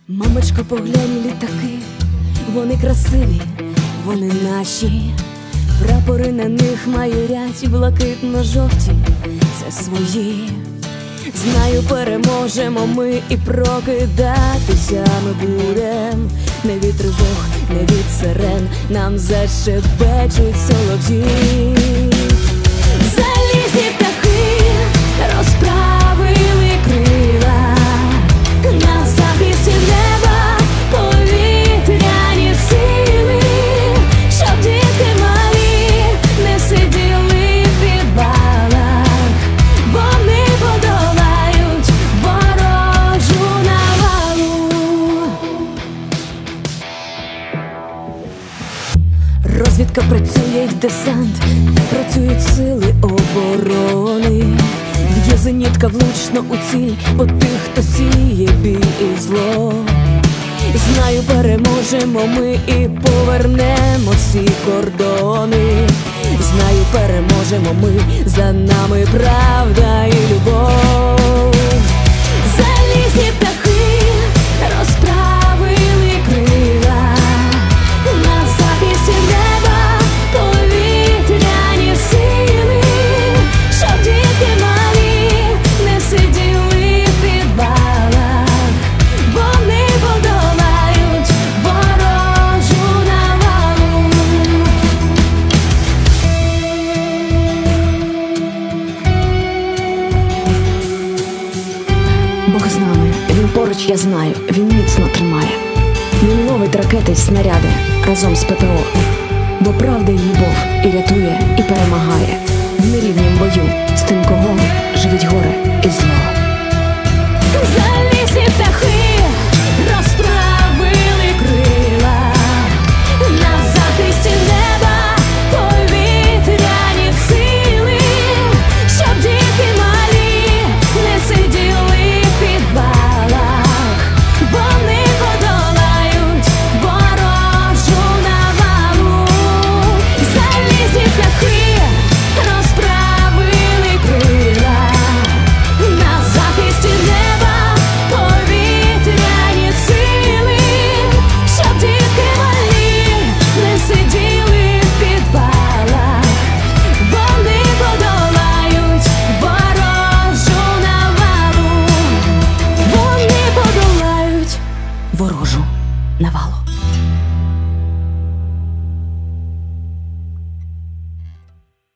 Мамочко, поглянь, літаки, вони красиві, вони наші. Прапори на них майорять, блакитно-жовті, це свої. Знаю, переможемо ми і прокидатися ми будем. Не від тривог, не від сирен, нам зашебечуть солов'ї. Залізні птахи розправили крила, на захисті неба повітряні сили, щоб дітки малі не сиділи в підвалах. Вони подолають ворожу навалу. Розвідка працює, й десант, працюють сили оборони. Б'є зенітка влучно у ціль по тих, хто сіє біль і зло. Знаю, переможемо ми і повернемо всі кордони. Знаю, переможемо ми, за нами правда і любов. Залізні птахи розправили крила, на захисті неба повітряні сили, щоб дітки малі не сиділи в підвалах. Вони подолають ворожу навалу. Бог з нами, він поруч, я знаю, він міцно тримає. Він ловить ракети й снаряди разом з ППО, бо правда й любов і рятує, і перемагає в нерівнім бою.